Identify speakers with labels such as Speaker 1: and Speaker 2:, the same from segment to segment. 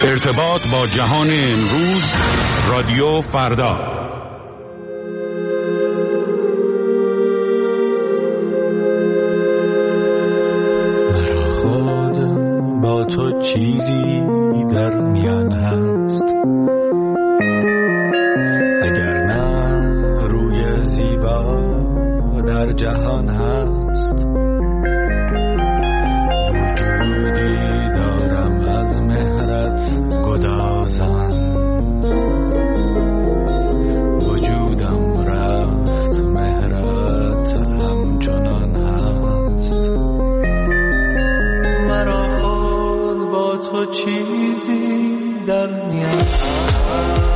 Speaker 1: ارتباط با جهان امروز، رادیو فردا.
Speaker 2: مرا خود با تو چیزی در میان هست، اگر نه روی زیبا در جهان هست. وجودی دارم از مهرت گدازان، وجودم رفت مهرت همچنان هست. مرا خود با تو چیزی در میان هست.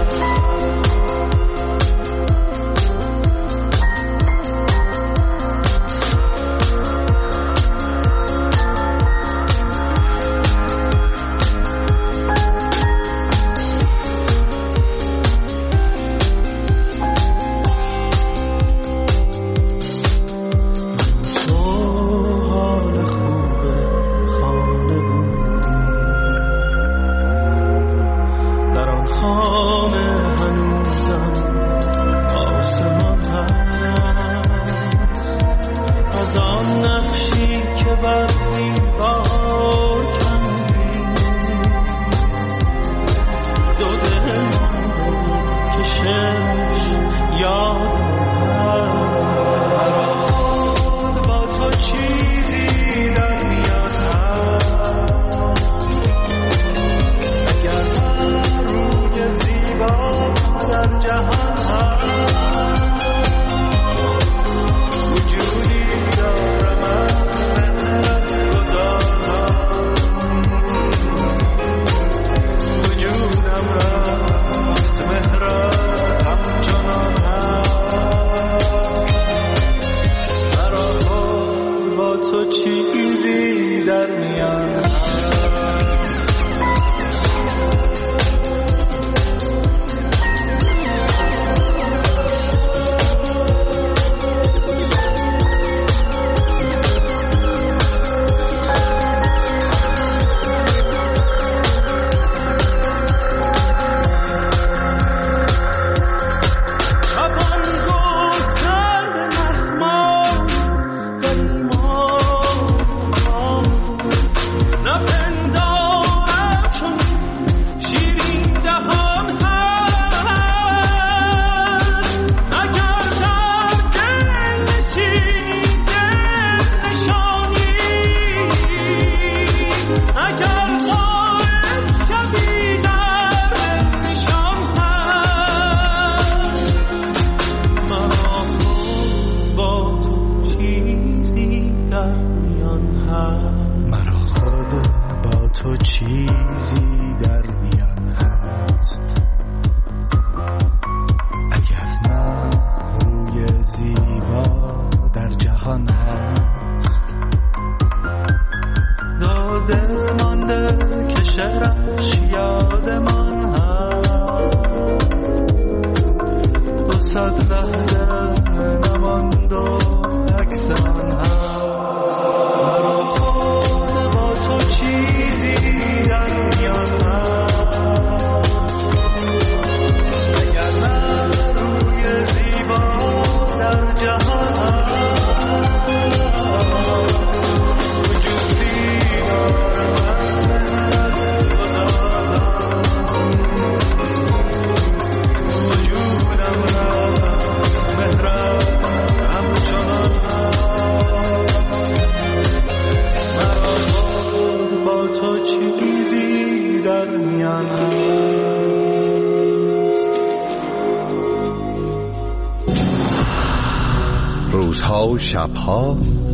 Speaker 3: روزها و شبها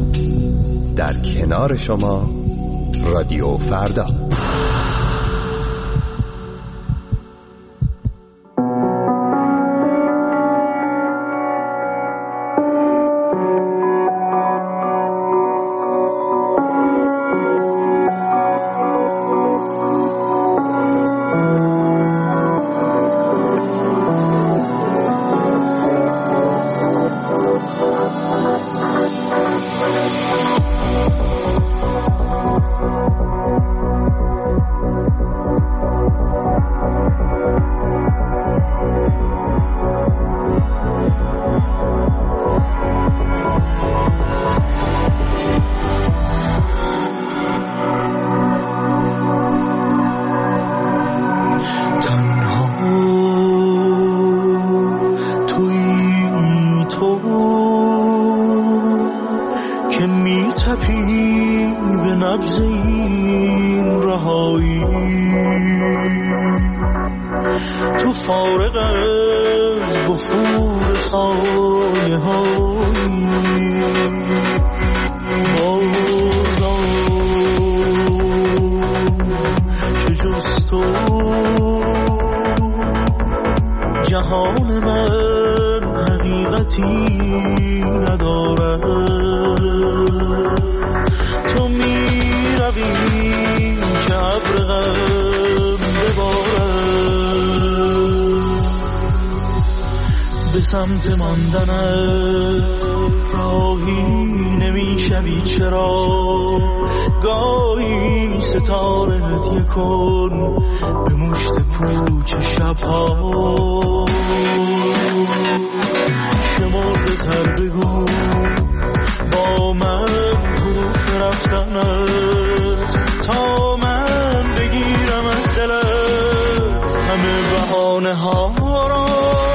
Speaker 3: در کنار شما، رادیو فردا.
Speaker 2: رهایی، تو فارغ از وفور سایه هایی، بازم که جز تو جهان من حقیقتی ندارد. تو می روی که ابر غم ببارد، به سمت ماندنت راهی نمیشوی چرا؟ گاهی ستاره هدیه کن به مشت پوچ شبها. شمرده تر بگو با من کدوم رفتنت، تا من بگیرم از دلت همه بهانه ها را.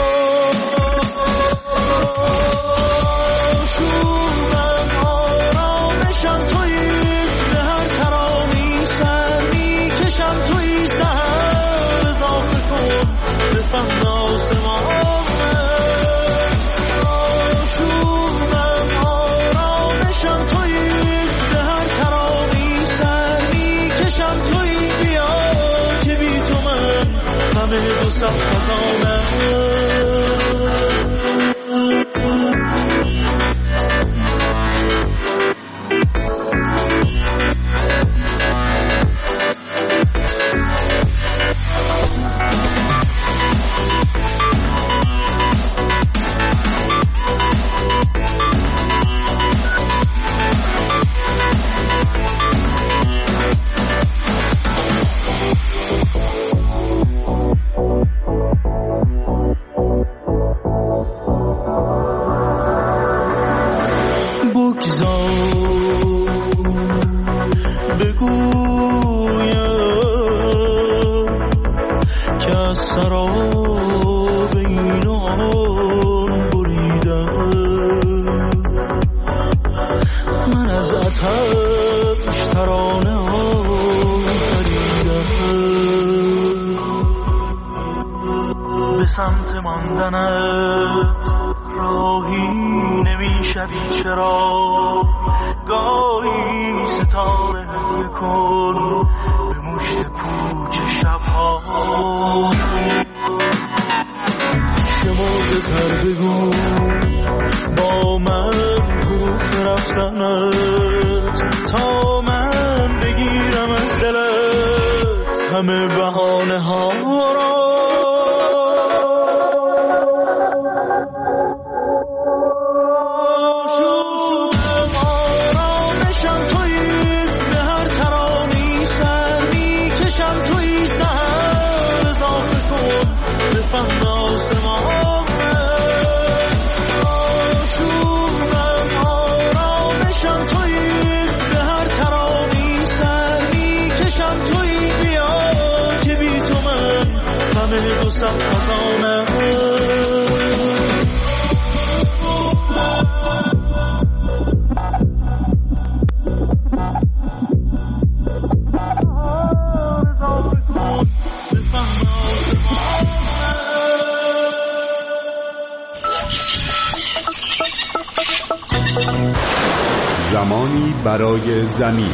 Speaker 2: سمت ماندنت راهی نمیشوی چرا؟ گاهی ستاره هدیه کن به مشت پوچ شبها. شمرده تر بگو با من کدوم رفتنت، تا من بگیرم از دلت همه بهانه ها را.
Speaker 1: زمانی برای زمین.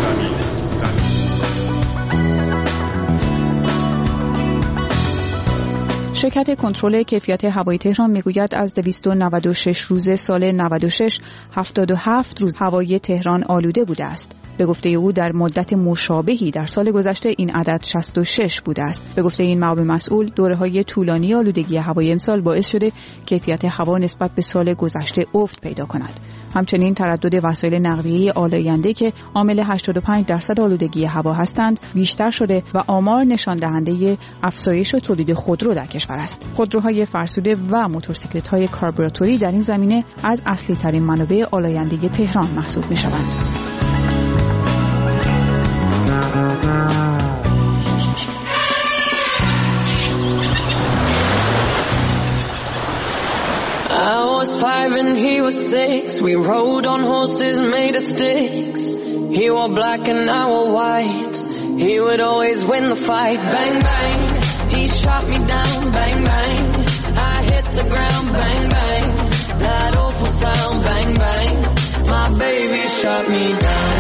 Speaker 4: شرکت کنترل کیفیت هوای تهران میگوید از 296 روز سال 96 77 روز هوای تهران آلوده بوده است. به گفته او در مدت مشابهی در سال گذشته این عدد 66 بوده است. به گفته این مقام مسئول دوره‌های طولانی آلودگی هوای امسال باعث شده کیفیت هوا نسبت به سال گذشته افت پیدا کند. همچنین تردد وسایل نقلیه آلاینده که عامل 85% آلودگی هوا هستند بیشتر شده و آمار نشان دهنده افزایش تولید خودرو در کشور است. خودروهای فرسوده و موتورسیکلت‌های کاربراتوری در این زمینه از اصلی ترین منابع آلاینده تهران محسوب می‌شوند.
Speaker 5: I was 5 and he was 6. We rode on horses made of sticks. He wore black and I wore white. He would always win the fight. Bang, bang. He shot me down. Bang, bang. I hit the ground. Bang, bang. That awful sound. Bang, bang. My baby shot me down.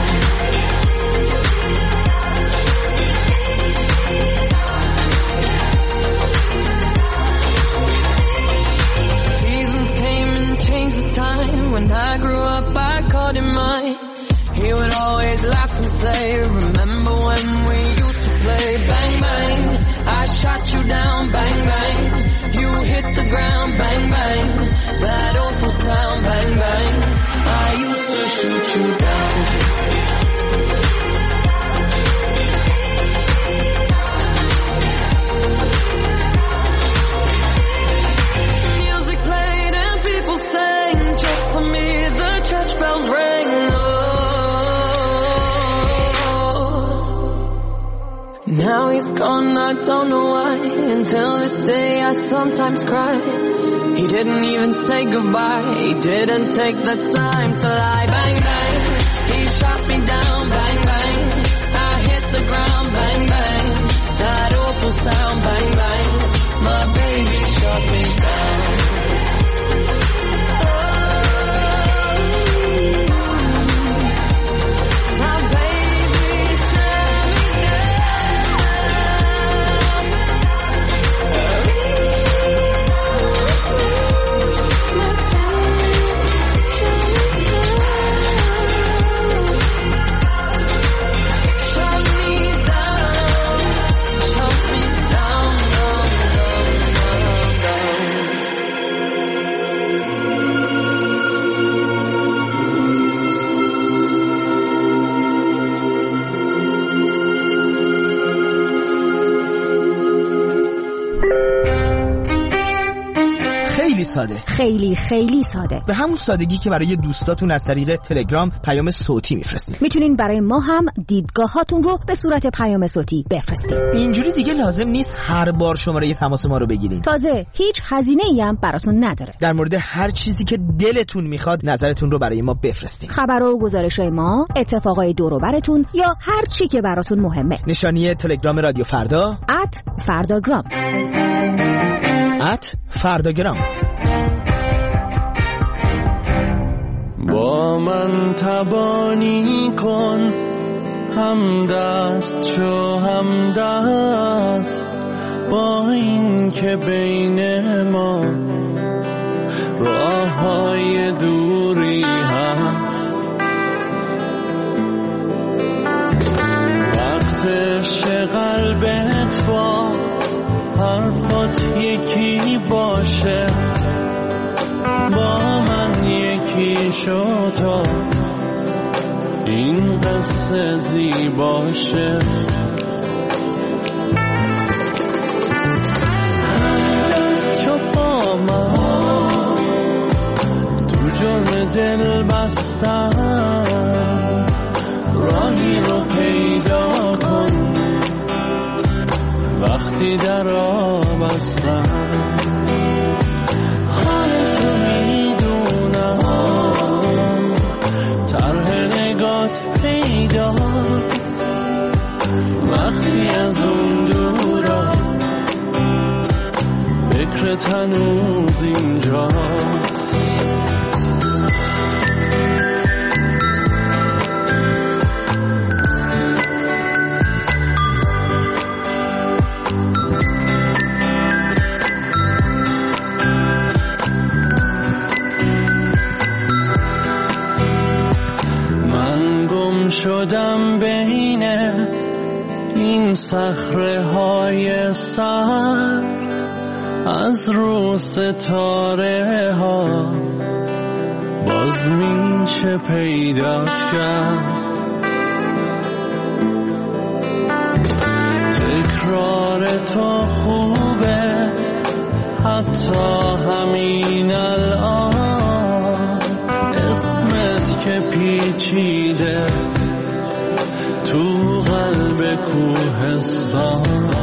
Speaker 5: Seasons came and changed the time. When I grew up, I called him mine. He would always laugh and say, remember when we used to play? Bang, bang, I shot you down. Bang, bang, you hit the ground. Bang, bang, that awful sound. Bang, bang, I used to shoot you down. Music played and people sang. Just for me, the church bells rang. Now he's gone, I don't know why. Until this day I sometimes cry. He didn't even say goodbye. He didn't take the time to lie. Bang, bang, he shot me down. Bang, bang, I hit the ground. Bang, bang, that awful sound. Bang, bang, my baby shot me down.
Speaker 6: خیلی ساده. به همون سادگی که برای دوستاتون از طریق تلگرام پیام صوتی میفرستین.
Speaker 7: میتونین برای ما هم دیدگاهاتون رو به صورت پیام صوتی بفرستین.
Speaker 6: اینجوری دیگه لازم نیست هر بار شماره تماس ما رو بگیرین.
Speaker 7: تازه هیچ هزینه‌ای هم براتون نداره.
Speaker 6: در مورد هر چیزی که دلتون میخواد نظرتون رو برای ما بفرستین.
Speaker 7: خبر و گزارش‌های ما، اتفاقای دور و براتون یا هر چی که براتون مهمه.
Speaker 6: نشانی تلگرام رادیو فردا
Speaker 7: @فرداگرام.
Speaker 6: @فرداگرام.
Speaker 2: با من تبانی کن، هم دست شو هم دست، با این که بین ما راه های دوری هست. وقت قلبت با حرفات یکی باشه، با من یکی شو تا این قصه زیباشه. همدست چو با من تو جرم دل بستن، راهی رو پیدا کن وقتی در آب هستن. وقتی از اون دورا فکرت هنوز اینجاست. من گم شدم بین این صخره های سرد، از رو ستاره ها باز میشه پیدات کرد. تکرار تو خوبه حتی همین الان، اسمت که پیچیده تو قلب کوهستان.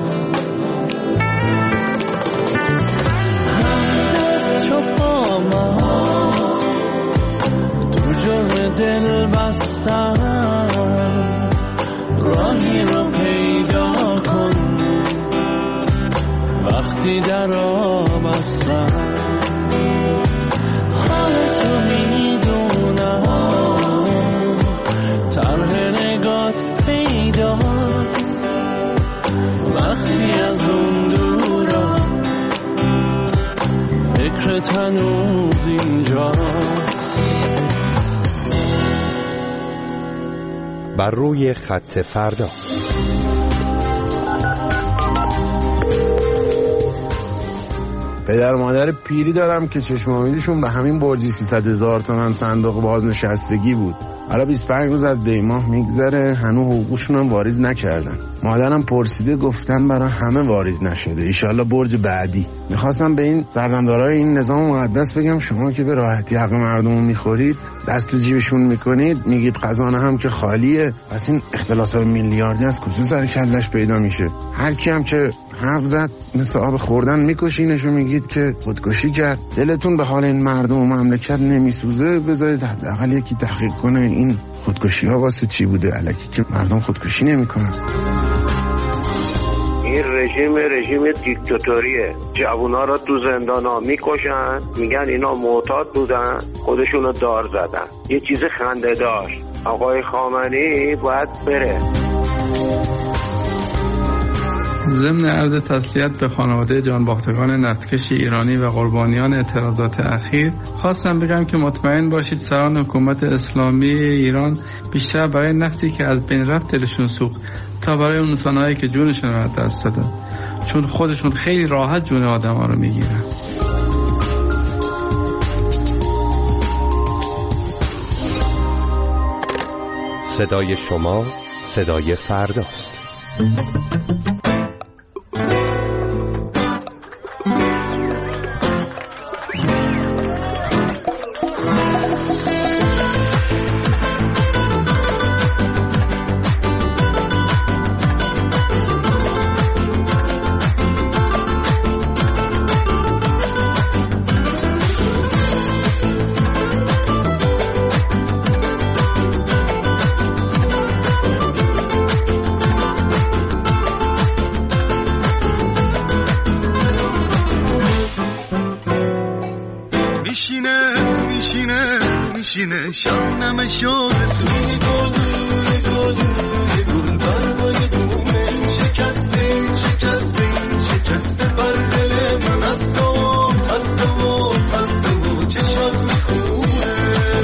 Speaker 2: همدست چو با من تو جرم دل بستن، راهی رو بستم حال تو میدونم طرح نگات پیداست وقتی از اون دورا فکرت هنوز اینجاست
Speaker 3: بر روی خط فردا.
Speaker 8: پدر مادر پیری دارم که چشم امیدشون به همین برجی 300,000 تومان صندوق بازنشستگی بود. حالا 25 روز از دیماه میگذره هنوز حقوقشون هم واریز نکردن. مادرم پرسیده گفتن برای همه واریز نشده، ایشالله برج بعدی. میخواستم به این سردمدارای این نظام مقدس بگم شما که به راحتی حق مردم میخورید، دست تو جیبشون میکنید، میگید خزانه هم که خالیه، پس این اختلاسات میلیاردی از کجا سر کلش پیدا میشه؟ هر کی هم که حرف زد مثل آب خوردن میکشینش و میگید که خودکشی کرد. دلتون به حال این مردم و مملکت نمیسوزه؟ بذارید حداقل یکی تحقیق کنه این خودکشی ها واسه چی بوده، الکی که مردم خودکشی نمیکنن.
Speaker 9: این رژیم دیکتاتوریه. جوونا رو تو زندانا میکشن، میگن اینا معتاد بودن، خودشونو دار زدن. یه چیز خنده دار. آقای خامنه‌ای باید بره.
Speaker 10: ضمن عرض تسلیت به خانواده جانباختگان نفتکش ایرانی و قربانیان اعتراضات اخیر، خواستم بگم که مطمئن باشید سران حکومت اسلامی ایران بیشتر برای نفتی که از بین رفت دلشون سوخت تا برای اون انسان‌هایی که جونشون رو از دست دادن، چون خودشون خیلی راحت جون آدم‌ها رو میگیرن.
Speaker 3: صدای شما صدای فرداست.
Speaker 2: میشینه شبنم شده توی گل یه گل برگای دومه شکسته بر دل من از تو چشات میخونه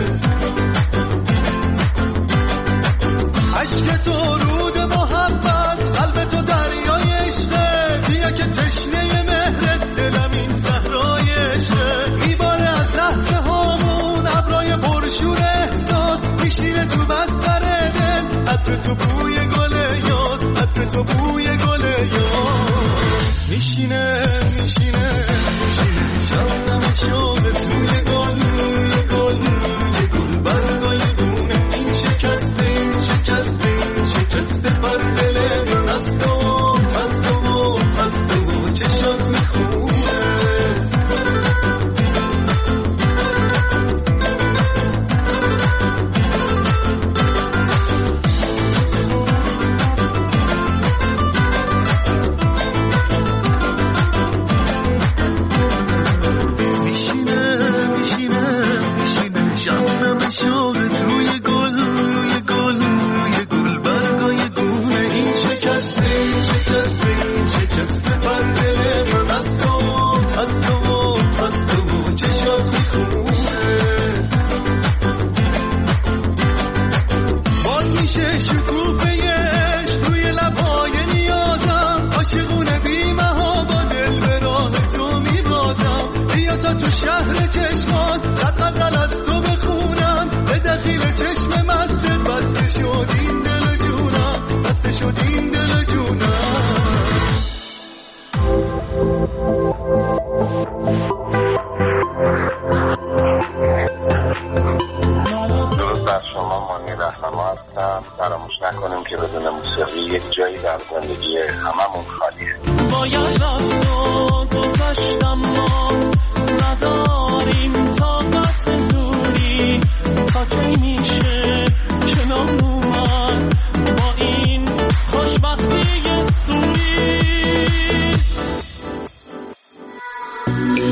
Speaker 2: عشق تو رود محبت قلب تو دریای عشقه بیا که تشنه مهرت دلم این صحرای عشقه میباره از لحظه هامون ابرای پرشور احساس میشینه تو بستر دل عطر تو بوی گل یاس میشینه شبنم شده توی گل یه گل برگای دونه این شکسته بر دل من از تو چشات میخونه
Speaker 9: فراموش نکنیم که بدون موسیقی یک جایی در زندگی هممون خالیه.
Speaker 2: باید رفت و گذشتم ما نداریم طاقت دوری تا کی میشه کنار اومد با این خوشبختی سوری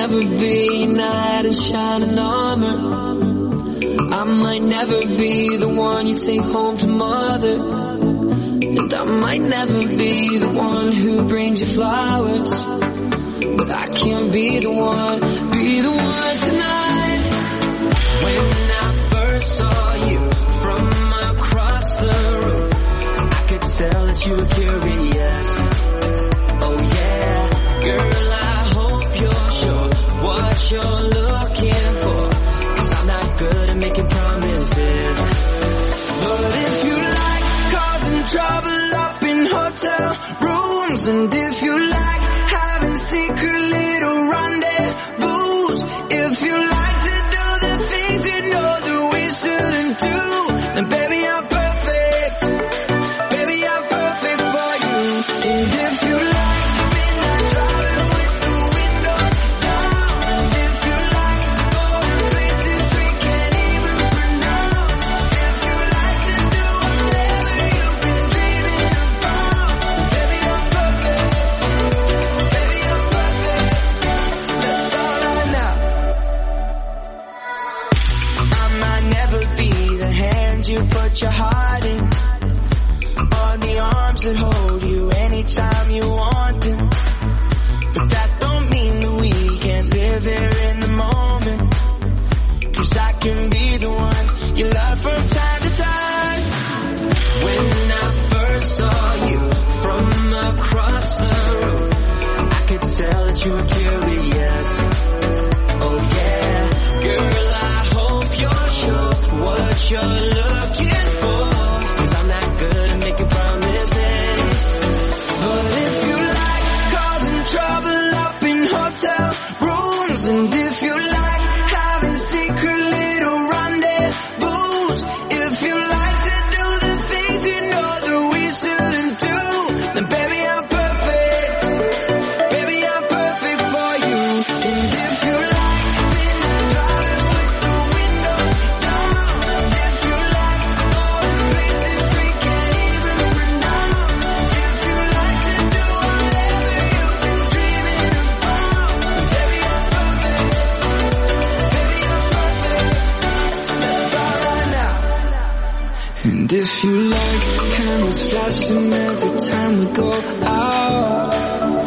Speaker 5: never be a knight in shining armor. I might never be the one you take home to mother. And I might never be the one who brings you flowers. But I can be the one tonight. When I first saw you from across the room, I could tell that you were curious. Oh yeah, girl, I hope you're sure what you're looking for, 'cause I'm not good at making promises. But if you like causing trouble up in hotel rooms, and if you like having secret little rendezvous, if you like to do the things you know that we shouldn't do, then baby I'm perfect. Baby I'm perfect for you. And if you like midnight driving with the windows down, and if you like going places we can't even pronounce, if you like to do whatever you've been dreaming about, baby I'm perfect. Baby I'm perfect. So let's start right now. I might never be the hand you put your heart in, or the arms that hold you anytime you want them. But that don't mean that we can't live here in the moment, 'cause I can be the one you love from time to time. When I first saw you from across the room, I could tell that you were curious. Oh yeah, girl, I hope you're sure what you're looking for, 'cause I'm not good at making promises. But if you like causing trouble up in hotel rooms, and if you like having secret little rendezvous, if you like to do the things you know that we shouldn't do, then baby I'm perfect. Baby I'm perfect for you. And if you like midnight driving with the windows down, and if you like going places we can't even pronounce, if you like to do whatever you've been dreaming about, baby I'm perfect. Baby I'm perfect. So let's start right now. And if you like cameras flashing every time we go out,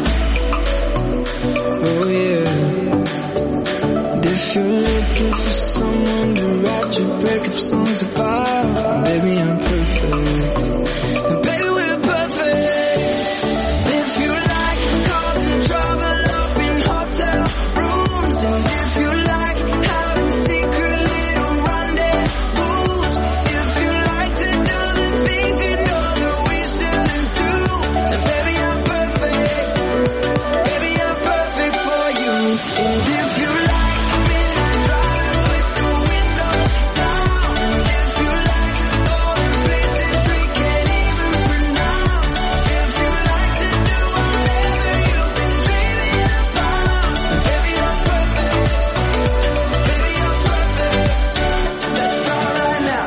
Speaker 5: oh yeah. And if you're looking for someone to write your breakup songs about, baby I'm perfect. And baby we're perfect. If you like causing trouble up in hotel rooms, and if you like having secret little rendezvous, if you like to do the things you know that we shouldn't do, then baby I'm perfect. Baby I'm perfect for you. And if you like midnight driving with the windows down, and if you like going places we can't even pronounce, if you like to do whatever you've been dreaming about, then baby I'm perfect. Baby I'm perfect. So let's start right now.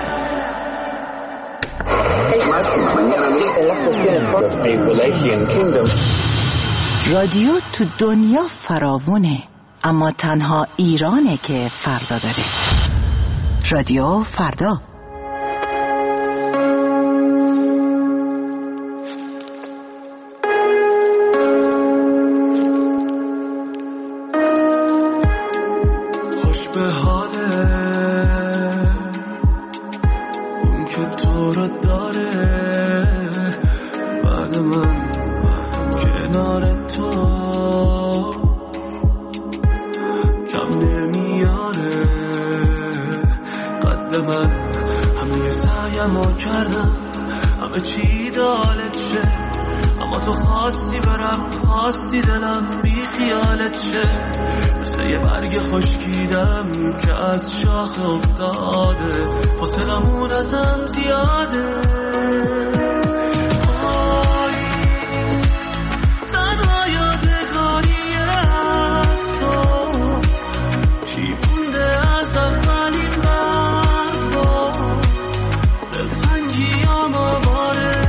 Speaker 11: رادیو تو دنیا فراوونه، اما تنها ایرانه که فردا داره. رادیو فردا.
Speaker 2: خوش به حاله اون که تو رو داره، بعد من کنار تو کم نمیاره. قد من همه سعیمو کردم، همه چی دالت شه، اما تو خواستی برم، خواستی دلم بی خیالت شه. مثل یه برگ خشکیدم که از شاخ افتاده، فاصلمون ازم زیاده. تنها یادگاری از تو چی مونده از اولین برها، دلتنگی آماره.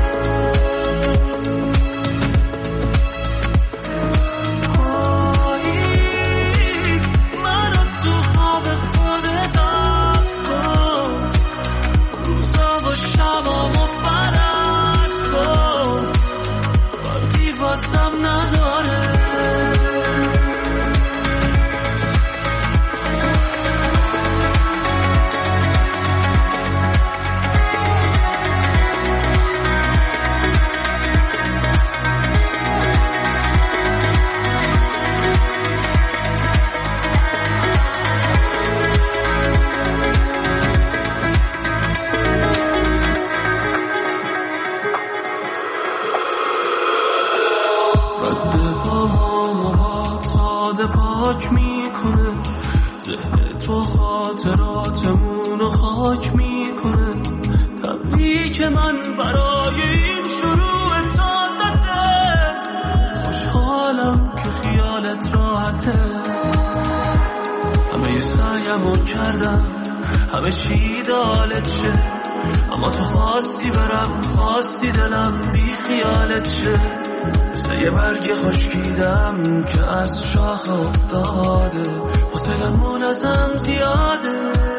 Speaker 12: دل پاهامو با ساده پاک میکنه، ذهن تو خاطراتمونو خاک میکنه. تبریک من برای این شروع تازته، خوشحالم که خیالت راحته. همه ی سعیمو کردم همه چی دالت شه، اما تو خواستی برم، خواستی دلم بی خیالت شه. مثل یه برگ خشکیدم که از شاخ افتاده، فاصلمون ازم زیاده.